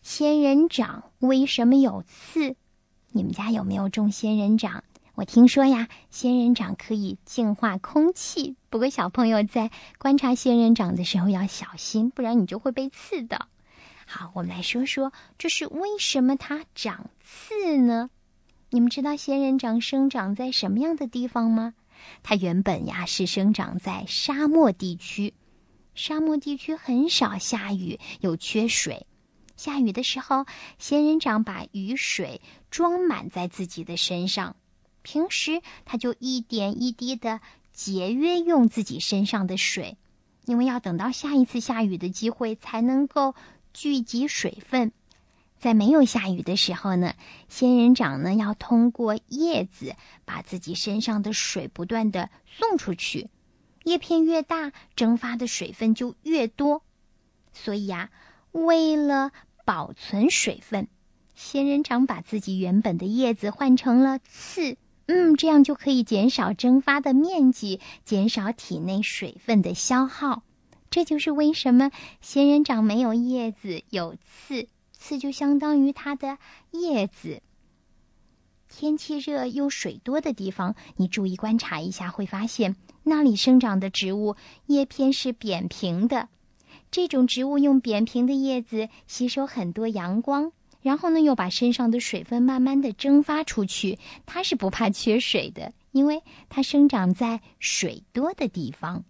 仙人掌为什么有刺？你们家有没有种仙人掌？我听说呀，仙人掌可以净化空气，不过小朋友在观察仙人掌的时候要小心，不然你就会被刺的。好，我们来说说，这是为什么它长刺呢？你们知道仙人掌生长在什么样的地方吗？它原本呀是生长在沙漠地区，沙漠地区很少下雨，又缺水。下雨的时候，仙人掌把雨水装满在自己的身上，平时它就一点一滴的节约用自己身上的水，因为要等到下一次下雨的机会才能够聚集水分。在没有下雨的时候呢，仙人掌呢要通过叶子把自己身上的水不断的送出去，叶片越大，蒸发的水分就越多。所以啊，为了保存水分，仙人掌把自己原本的叶子换成了刺，这样就可以减少蒸发的面积，减少体内水分的消耗。这就是为什么仙人掌没有叶子，有刺，刺就相当于它的叶子。天气热又水多的地方，你注意观察一下，会发现那里生长的植物叶片是扁平的。这种植物用扁平的叶子吸收很多阳光，然后呢又把身上的水分慢慢的蒸发出去。它是不怕缺水的，因为它生长在水多的地方。